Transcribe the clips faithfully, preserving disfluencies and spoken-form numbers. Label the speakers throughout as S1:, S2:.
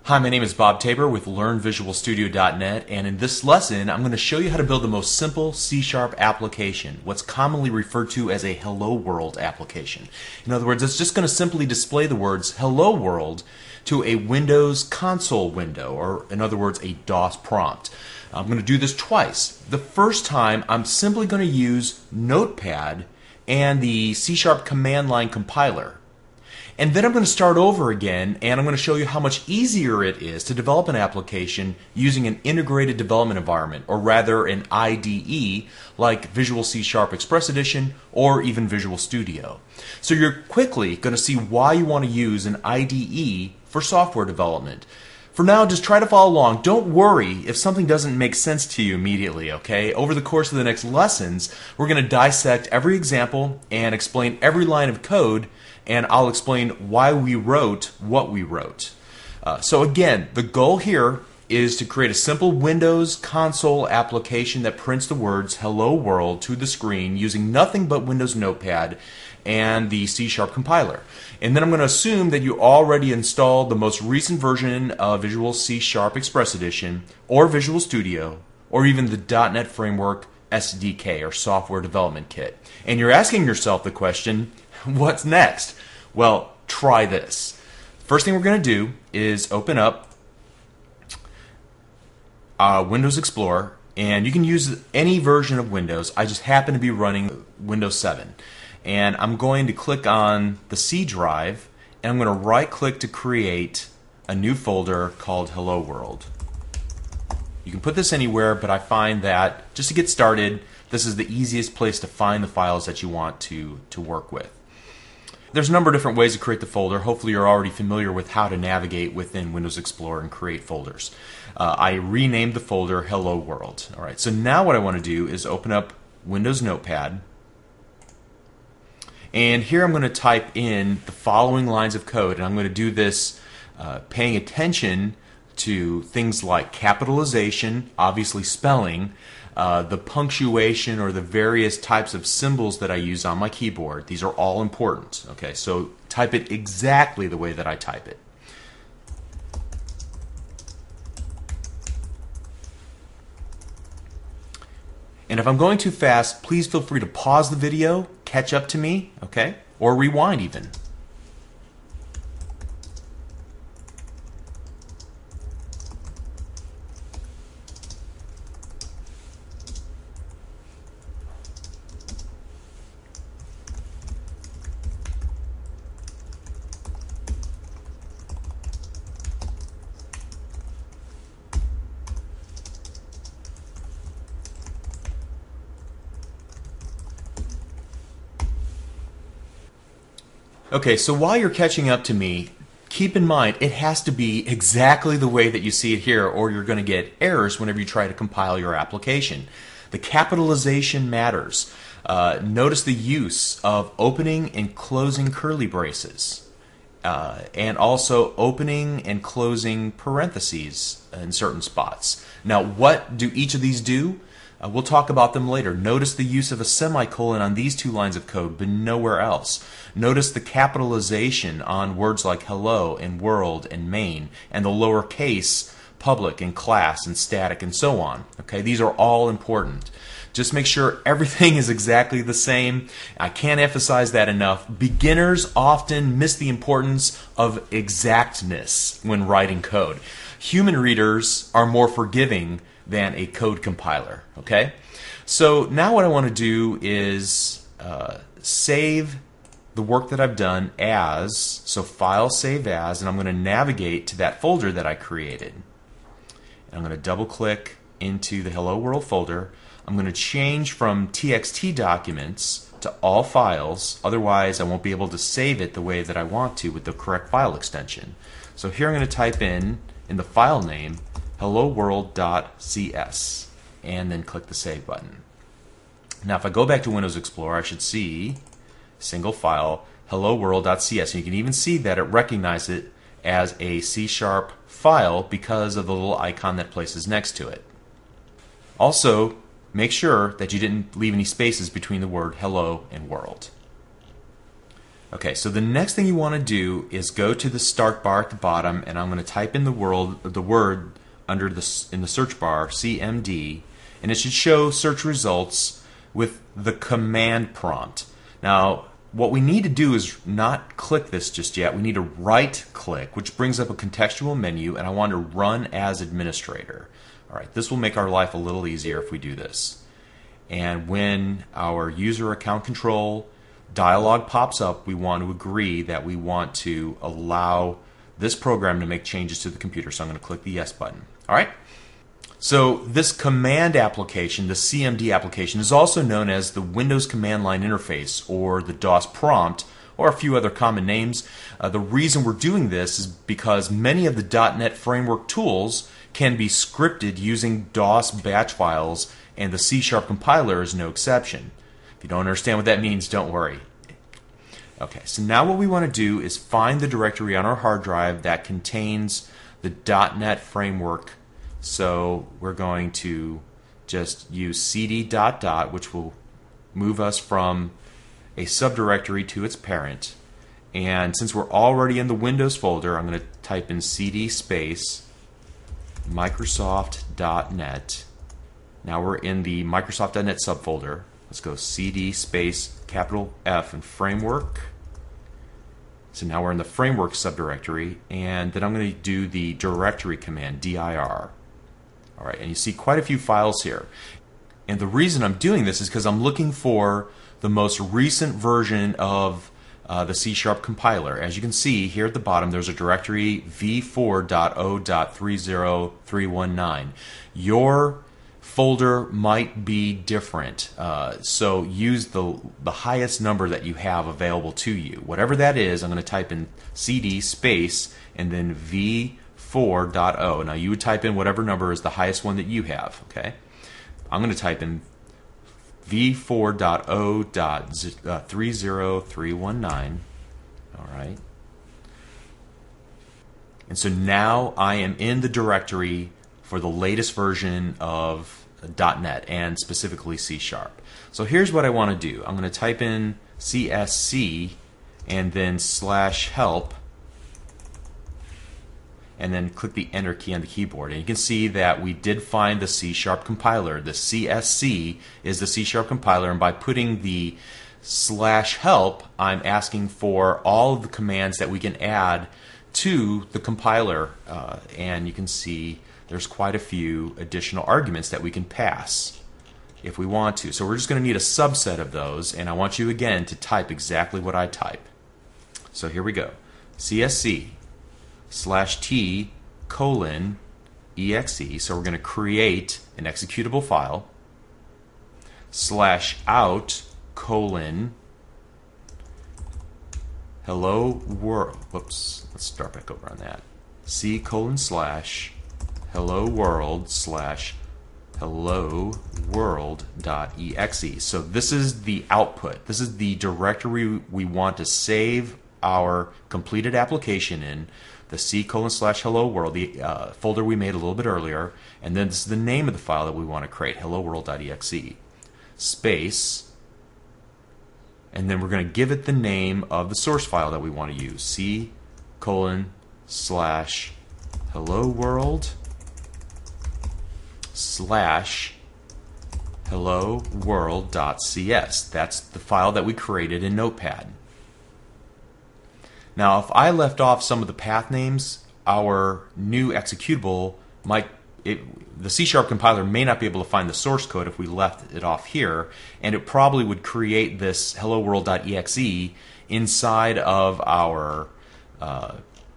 S1: Hi, my name is Bob Tabor with Learn Visual Studio dot net, and in this lesson I'm going to show you how to build the most simple C Sharp application, what's commonly referred to as a Hello World application. In other words, it's just going to simply display the words Hello World to a Windows console window, or in other words, a DOS prompt. I'm going to do this twice. The first time I'm simply going to use Notepad and the C Sharp command line compiler. And then I'm going to start over again, and I'm going to show you how much easier it is to develop an application using an integrated development environment, or rather an I D E, like Visual C Sharp Express Edition or even Visual Studio. So you're quickly going to see why you want to use an I D E for software development. For now, just try to follow along. Don't worry if something doesn't make sense to you immediately, okay? Over the course of the next lessons, we're going to dissect every example and explain every line of code, and I'll explain why we wrote what we wrote. Uh, so again, the goal here is to create a simple Windows console application that prints the words Hello World to the screen using nothing but Windows Notepad and the C Sharp compiler. And then I'm going to assume that you already installed the most recent version of Visual C Sharp Express Edition or Visual Studio or even the dot net Framework S D K, or Software Development Kit. And you're asking yourself the question, what's next? Well, try this. First thing we're going to do is open up uh, Windows Explorer, and you can use any version of Windows. I just happen to be running Windows seven. And I'm going to click on the C drive, and I'm going to right click to create a new folder called Hello World. You can put this anywhere, but I find that just to get started, this is the easiest place to find the files that you want to, to work with. There's a number of different ways to create the folder. Hopefully you're already familiar with how to navigate within Windows Explorer and create folders. Uh, I renamed the folder Hello World. All right, so now what I want to do is open up Windows Notepad. And here I'm going to type in the following lines of code, and I'm going to do this uh, paying attention to things like capitalization, obviously spelling, uh, the punctuation or the various types of symbols that I use on my keyboard. These are all important. Okay, so type it exactly the way that I type it. And if I'm going too fast, please feel free to pause the video, catch up to me, okay? Or rewind even. Okay, so while you're catching up to me, keep in mind it has to be exactly the way that you see it here, or you're going to get errors whenever you try to compile your application. The capitalization matters. Uh, notice the use of opening and closing curly braces, uh, and also opening and closing parentheses in certain spots. Now, what do each of these do? Uh, we'll talk about them later. Notice the use of a semicolon on these two lines of code, but nowhere else. Notice the capitalization on words like hello and world and main, and the lowercase public and class and static and so on. Okay, these are all important. Just make sure everything is exactly the same. I can't emphasize that enough. Beginners often miss the importance of exactness when writing code. Human readers are more forgiving than a code compiler. Okay, so now what I want to do is uh, save the work that I've done as, so file save as, and I'm going to navigate to that folder that I created. And I'm going to double click into the Hello World folder. I'm going to change from T X T documents to all files, otherwise I won't be able to save it the way that I want to with the correct file extension. So here I'm going to type in, in the file name, hello world dot c s, and then click the Save button. Now if I go back to Windows Explorer, I should see single file hello world dot c s. And you can even see that it recognizes it as a C Sharp file because of the little icon that places next to it. Also, make sure that you didn't leave any spaces between the word hello and world. Okay, so the next thing you want to do is go to the start bar at the bottom, and I'm going to type in the world the word under the in the search bar C M D, and it should show search results with the command prompt. Now, what we need to do is not click this just yet. We need to right click, which brings up a contextual menu, and I want to run as administrator. All right, this will make our life a little easier if we do this. And when our user account control dialog pops up, we want to agree that we want to allow this program to make changes to the computer. So I'm going to click the yes button. All right. So this command application, the C M D application, is also known as the Windows Command Line Interface, or the DOS prompt, or a few other common names. Uh, the reason we're doing this is because many of the dot net framework tools can be scripted using DOS batch files, and the C sharp compiler is no exception. If you don't understand what that means, don't worry. Okay, so now what we want to do is find the directory on our hard drive that contains the dot net framework. So we're going to just use cd dot dot, which will move us from a subdirectory to its parent. And since we're already in the Windows folder, I'm going to type in cd space Microsoft dot net. Now we're in the Microsoft dot net subfolder. Let's go cd space capital F and framework. So now we're in the framework subdirectory, and then I'm going to do the directory command, dir. All right, and you see quite a few files here. And the reason I'm doing this is because I'm looking for the most recent version of uh, the C sharp compiler. As you can see here at the bottom, there's a directory v four dot zero dot three zero three one nine. Your folder might be different, uh, so use the the highest number that you have available to you. Whatever that is, I'm going to type in cd space and then v four dot zero. Now you would type in whatever number is the highest one that you have. Okay, I'm going to type in v four dot zero dot three zero three one nine. All right, and so now I am in the directory for the latest version of dot net, and specifically C sharp. So here's what I want to do. I'm going to type in C S C and then slash help, and then click the enter key on the keyboard. And you can see that we did find the C sharp compiler. The C S C is the C sharp compiler, and by putting the slash help, I'm asking for all of the commands that we can add to the compiler, uh, and you can see there's quite a few additional arguments that we can pass if we want to. So we're just going to need a subset of those, and I want you again to type exactly what I type. So here we go. C S C slash T colon exe. So we're going to create an executable file. Slash out colon hello world. Whoops. Let's start back over on that. C colon slash hello world slash hello world dot exe. So this is the output. This is the directory we want to save our completed application in, the C colon slash hello world, the uh, folder we made a little bit earlier, and then this is the name of the file that we want to create, hello world dot exe. Space, and then we're going to give it the name of the source file that we want to use, C colon slash hello world slash hello world dot c s. That's the file that we created in Notepad. Now, if I left off some of the path names, our new executable might it, the C sharp compiler may not be able to find the source code if we left it off here, and it probably would create this hello world dot exe inside of our uh,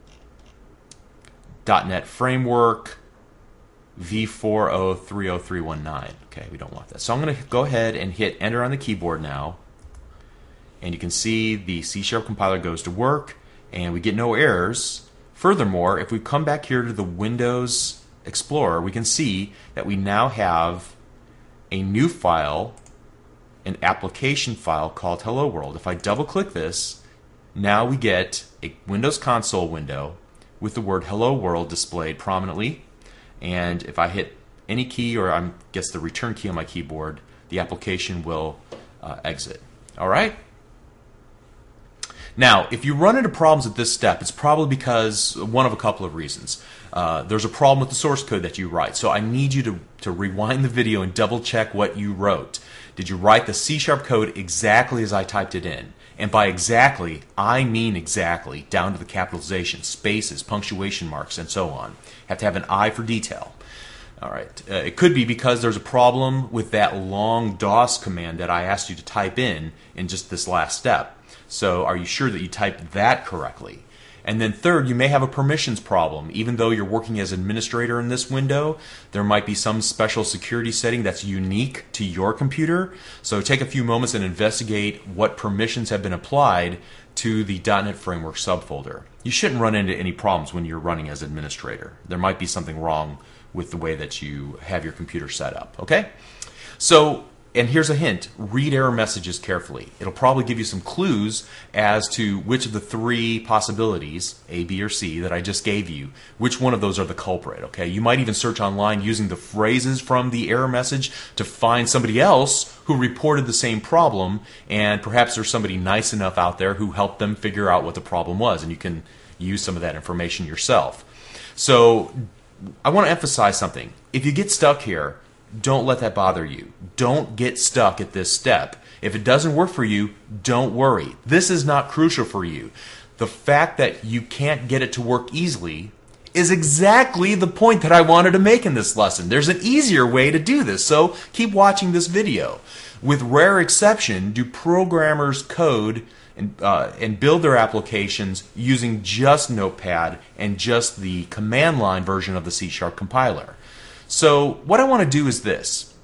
S1: .NET framework v four zero three zero three one nine. Okay, we don't want that. So I'm going to go ahead and hit enter on the keyboard now, and you can see the C sharp compiler goes to work, and we get no errors. Furthermore, if we come back here to the Windows Explorer, we can see that we now have a new file, an application file called Hello World. If I double click this, now we get a Windows console window with the word Hello World displayed prominently. And if I hit any key, or I guess the return key on my keyboard, the application will uh, exit. All right? Now, if you run into problems at this step, it's probably because one of a couple of reasons. Uh, there's a problem with the source code that you write, so I need you to, to rewind the video and double check what you wrote. Did you write the C sharp code exactly as I typed it in? And by exactly, I mean exactly, down to the capitalization, spaces, punctuation marks, and so on. Have to have an eye for detail. All right. Uh, it could be because there's a problem with that long DOS command that I asked you to type in in just this last step. So are you sure that you typed that correctly? And then third, you may have a permissions problem. Even though you're working as administrator in this window, there might be some special security setting that's unique to your computer. So take a few moments and investigate what permissions have been applied to the dot net Framework subfolder. You shouldn't run into any problems when you're running as administrator. There might be something wrong with the way that you have your computer set up. Okay? So, and here's a hint, read error messages carefully. It'll probably give you some clues as to which of the three possibilities, A, B, or C, that I just gave you, which one of those are the culprit. Okay? You might even search online using the phrases from the error message to find somebody else who reported the same problem, and perhaps there's somebody nice enough out there who helped them figure out what the problem was, and you can use some of that information yourself. So I want to emphasize something. If you get stuck here, don't let that bother you. Don't get stuck at this step. If it doesn't work for you, don't worry. This is not crucial for you. The fact that you can't get it to work easily is exactly the point that I wanted to make in this lesson. There's an easier way to do this, so keep watching this video. With rare exception, do programmers code and, uh, and build their applications using just Notepad and just the command line version of the C sharp compiler. So what I want to do is this.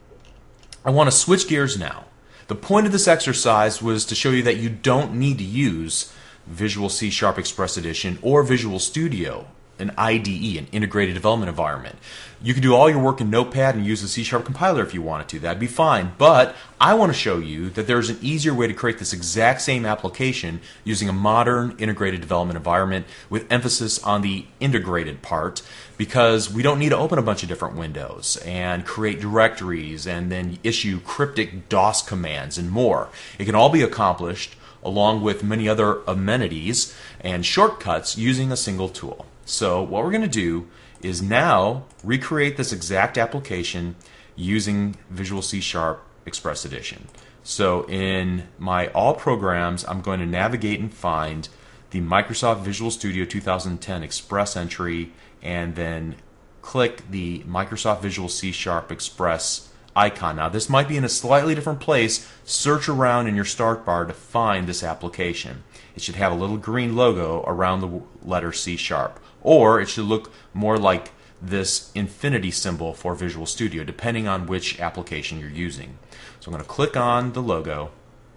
S1: I want to switch gears now. The point of this exercise was to show you that you don't need to use Visual C Sharp Express Edition or Visual Studio, an I D E, an integrated development environment. You can do all your work in Notepad and use the C sharp compiler if you wanted to. That'd be fine. But I want to show you that there's an easier way to create this exact same application using a modern integrated development environment with emphasis on the integrated part, because we don't need to open a bunch of different windows and create directories and then issue cryptic DOS commands and more. It can all be accomplished along with many other amenities and shortcuts using a single tool. So what we're going to do is now recreate this exact application using Visual C Sharp Express Edition. So in my All Programs, I'm going to navigate and find the Microsoft Visual Studio two thousand ten Express entry, and then click the Microsoft Visual C Sharp Express icon. Now this might be in a slightly different place. Search around in your start bar to find this application. It should have a little green logo around the letter C Sharp. Or it should look more like this infinity symbol for Visual Studio, depending on which application you're using. So I'm going to click on the logo.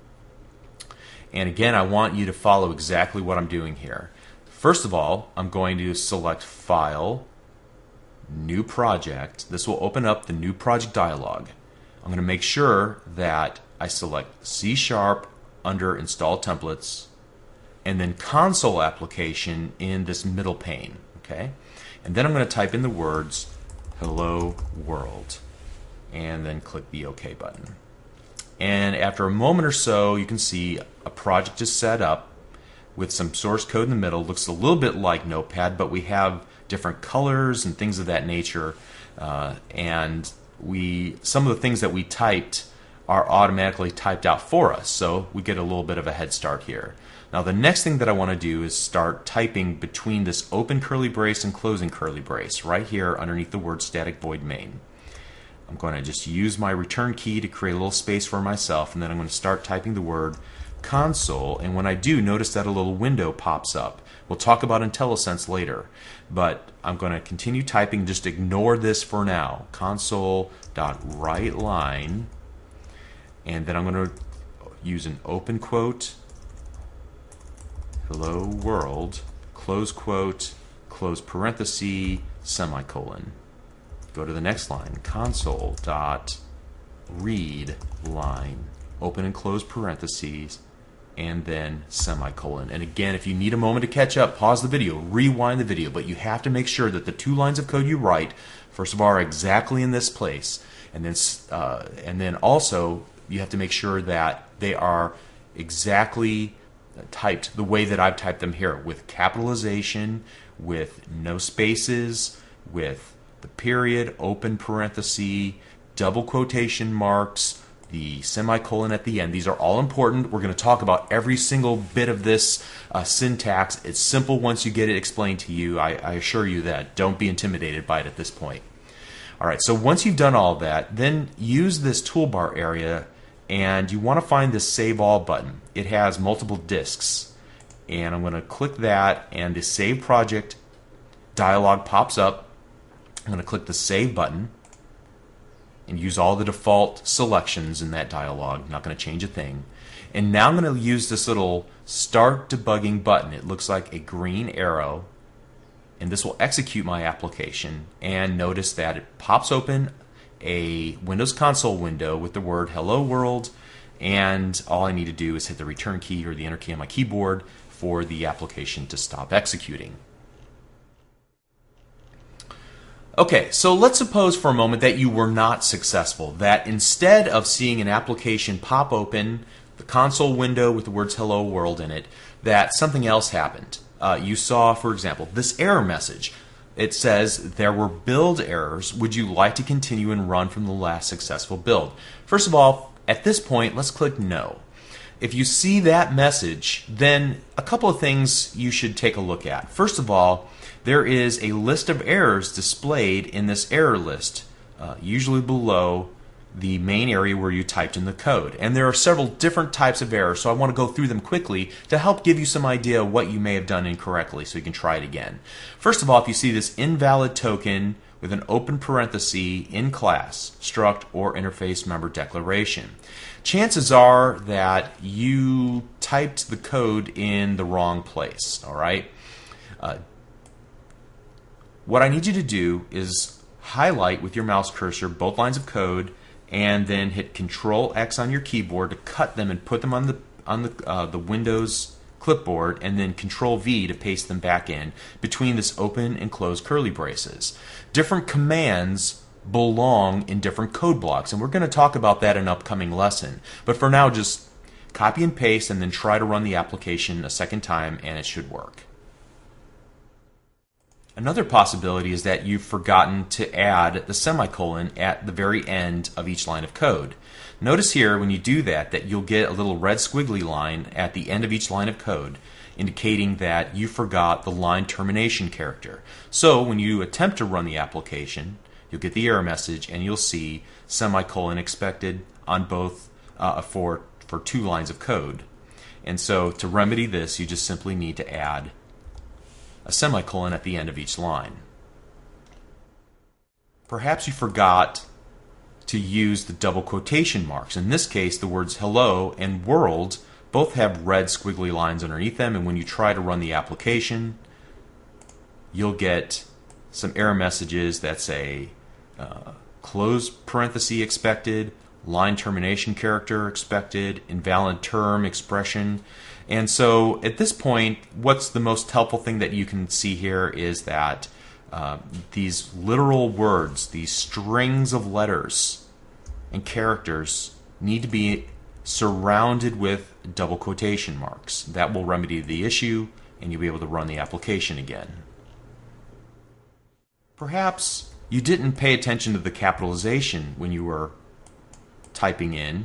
S1: And again, I want you to follow exactly what I'm doing here. First of all, I'm going to select File, New Project. This will open up the New Project dialog. I'm going to make sure that I select C Sharp under Install Templates, and then Console Application in this middle pane. Okay? And then I'm going to type in the words Hello World, and then click the OK button. And after a moment or so, you can see a project is set up with some source code in the middle. Looks a little bit like Notepad, but we have different colors and things of that nature. Uh, and we some of the things that we typed are automatically typed out for us, so we get a little bit of a head start here. Now the next thing that I want to do is start typing between this open curly brace and closing curly brace right here underneath the word static void main. I'm going to just use my return key to create a little space for myself, and then I'm going to start typing the word console, and when I do, notice that a little window pops up. We'll talk about IntelliSense later, but I'm going to continue typing. Just ignore this for now. Console.writeLine, and then I'm going to use an open quote, hello world, close quote, close parenthesis, semicolon. Go to the next line, console.readLine, open and close parentheses, and then semicolon. And again, if you need a moment to catch up, pause the video, rewind the video, but you have to make sure that the two lines of code you write, first of all, are exactly in this place, and then uh, and then also you have to make sure that they are exactly typed the way that I've typed them here, with capitalization, with no spaces, with the period, open parenthesis, double quotation marks, the semicolon at the end. These are all important. We're going to talk about every single bit of this uh, syntax. It's simple once you get it explained to you. I, I assure you that. Don't be intimidated by it at this point. All right, so once you've done all that, then use this toolbar area, and you want to find this Save All button. It has multiple disks, and I'm going to click that, and the Save Project dialog pops up. I'm going to click the Save button and use all the default selections in that dialog. Not going to change a thing. And now I'm going to use this little Start Debugging button. It looks like a green arrow, and this will execute my application. And notice that it pops open a Windows console window with the word Hello World, and all I need to do is hit the return key or the enter key on my keyboard for the application to stop executing. Okay, so let's suppose for a moment that you were not successful, that instead of seeing an application pop open, the console window with the words Hello World in it, that something else happened. Uh, you saw, for example, this error message. It says, there were build errors. Would you like to continue and run from the last successful build? First of all, at this point, let's click No. If you see that message, then a couple of things you should take a look at. First of all, there is a list of errors displayed in this error list, uh, usually below the main area where you typed in the code. And there are several different types of errors, so I want to go through them quickly to help give you some idea of what you may have done incorrectly so you can try it again. First of all, if you see this invalid token with an open parenthesis in class, struct, or interface member declaration, chances are that you typed the code in the wrong place. All right. Uh, What I need you to do is highlight with your mouse cursor both lines of code, and then hit Control X on your keyboard to cut them and put them on the on the uh, the Windows clipboard, and then Control V to paste them back in between this open and close curly braces. Different commands belong in different code blocks, and we're going to talk about that in an upcoming lesson. But for now, just copy and paste, and then try to run the application a second time, and it should work. Another possibility is that you've forgotten to add the semicolon at the very end of each line of code. Notice here when you do that that you'll get a little red squiggly line at the end of each line of code, indicating that you forgot the line termination character. So when you attempt to run the application, you'll get the error message, and you'll see semicolon expected on both uh, for for two lines of code. And so to remedy this, you just simply need to add a semicolon at the end of each line. Perhaps you forgot to use the double quotation marks. In this case, the words hello and world both have red squiggly lines underneath them, and when you try to run the application, you'll get some error messages that say uh, close parenthesis expected, line termination character expected, invalid term expression. And so at this point, what's the most helpful thing that you can see here is that uh, these literal words, these strings of letters and characters, need to be surrounded with double quotation marks. That will remedy the issue, and you'll be able to run the application again. Perhaps you didn't pay attention to the capitalization when you were typing in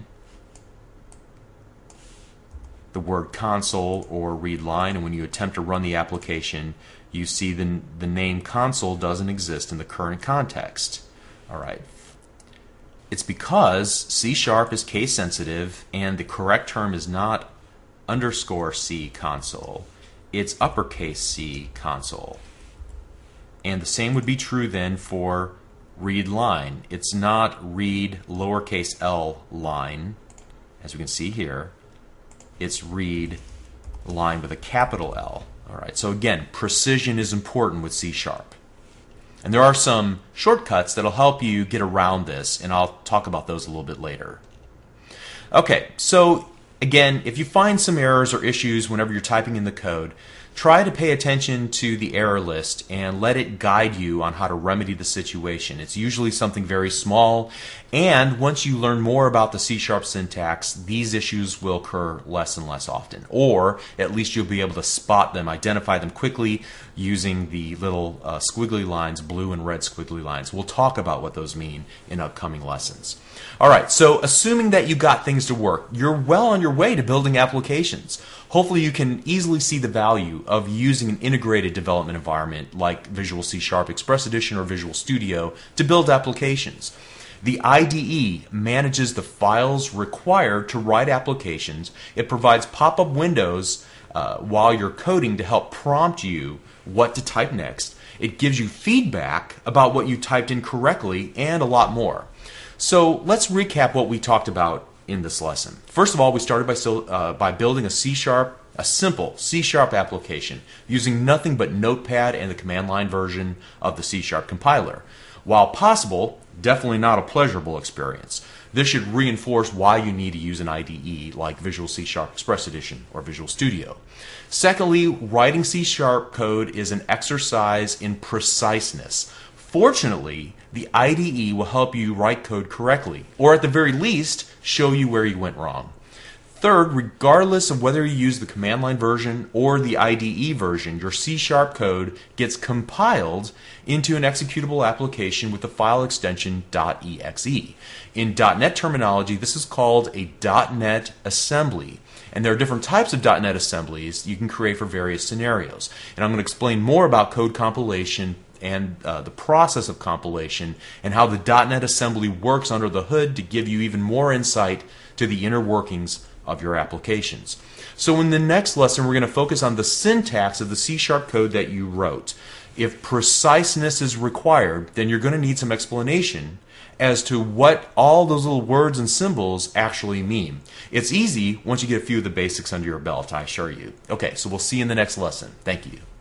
S1: the word console or read line, and when you attempt to run the application, you see the, the name console doesn't exist in the current context. All right. It's because C sharp is case sensitive, and the correct term is not underscore C console, it's uppercase C console. And the same would be true then for read line. It's not read lowercase l line, as we can see here. It's read line with a capital L. All right. So again, precision is important with C sharp. And there are some shortcuts that'll help you get around this, and I'll talk about those a little bit later. Okay, so again, if you find some errors or issues whenever you're typing in the code, Try to pay attention to the error list and let it guide you on how to remedy the situation. It's usually something very small, and once you learn more about the C Sharp syntax, these issues will occur less and less often. Or at least you'll be able to spot them, identify them quickly using the little uh, squiggly lines, blue and red squiggly lines. We'll talk about what those mean in upcoming lessons. All right, so assuming that you got things to work, you're well on your way to building applications. Hopefully you can easily see the value of using an integrated development environment like Visual C Sharp Express Edition or Visual Studio to build applications. The I D E manages the files required to write applications. It provides pop-up windows uh, while you're coding to help prompt you what to type next. It gives you feedback about what you typed in correctly and a lot more. So let's recap what we talked about in this lesson. First of all, we started by, uh, by building a C Sharp, a simple C Sharp application using nothing but Notepad and the command line version of the C Sharp compiler. While possible, definitely not a pleasurable experience. This should reinforce why you need to use an I D E like Visual C Sharp Express Edition or Visual Studio. Secondly, writing C Sharp code is an exercise in preciseness. Fortunately, the I D E will help you write code correctly, or at the very least, show you where you went wrong. Third, regardless of whether you use the command line version or the I D E version, your C Sharp code gets compiled into an executable application with the file extension .exe. In .NET terminology, this is called a .NET assembly. And there are different types of .NET assemblies you can create for various scenarios. And I'm going to explain more about code compilation and uh, the process of compilation and how the .NET assembly works under the hood to give you even more insight to the inner workings of your applications. So in the next lesson, we're going to focus on the syntax of the C Sharp code that you wrote. If preciseness is required, then you're going to need some explanation as to what all those little words and symbols actually mean. It's easy once you get a few of the basics under your belt, I assure you. Okay, so we'll see you in the next lesson. Thank you.